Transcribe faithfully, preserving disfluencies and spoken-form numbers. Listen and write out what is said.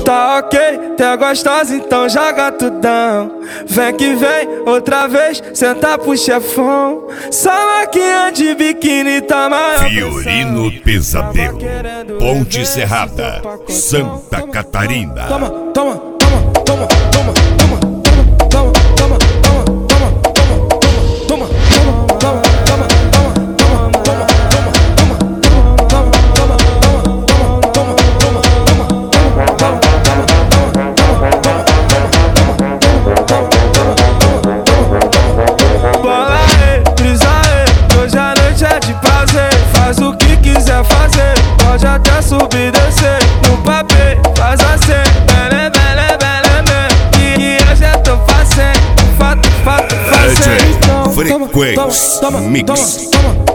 Tá ok, tá gostosa, então joga tudão. Vem que vem, outra vez, senta pro chefão. Só maquinha de biquíni tá maior. Fiorino Pesadelo, Ponte Serrada, Santa Catarina. Toma, toma, toma, toma, toma, toma, toma, toma, toma, toma, toma, toma, pode até subir e descer no papel, faz assim, bele, bele, bele, bele. E hoje eu tô fazendo, fato, fato, fazendo. Frequência Mix. Toma, toma, toma.